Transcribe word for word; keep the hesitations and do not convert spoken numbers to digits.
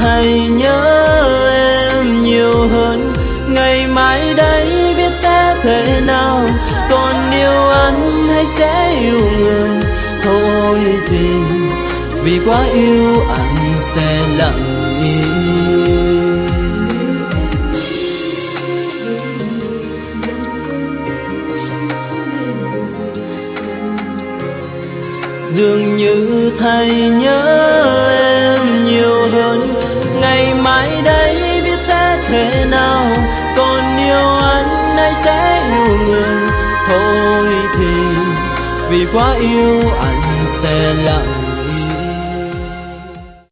thầy nhớ em nhiều hơn. Ngày mai đây biết sẽ thế nào, còn yêu anh hay sẽ yêu người. Thôi thì vì quá yêu anh sẽ lặng im. Dường như thầy nhớ em nhiều hơn. Ngày mai đây biết sẽ thế nào, còn yêu anh hay sẽ yêu người. Thôi thì vì quá yêu anh sẽ lặng